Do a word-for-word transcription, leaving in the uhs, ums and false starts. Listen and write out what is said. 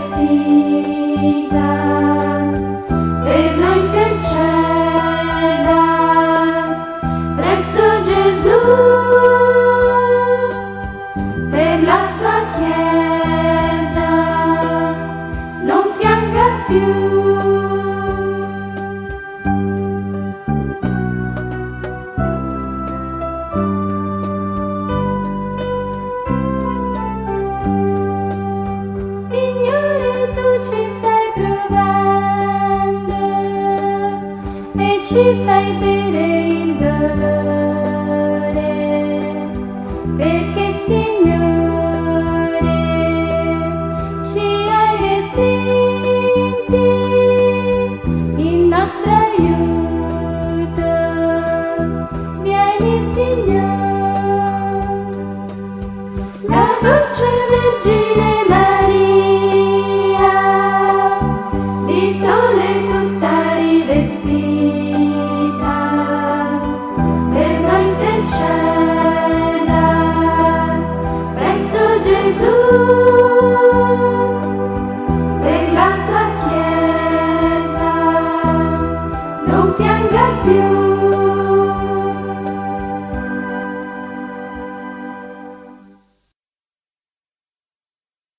vestita, per noi interceda presso Gesù, per la sua Chiesa non pianga più. Ci fai bere il dolore, perché Signore ci hai estinti il nostro aiuto. Vieni Signore, la dolce Vergine Maria, di sole tutta rivestita, per la sua Chiesa non pianga più.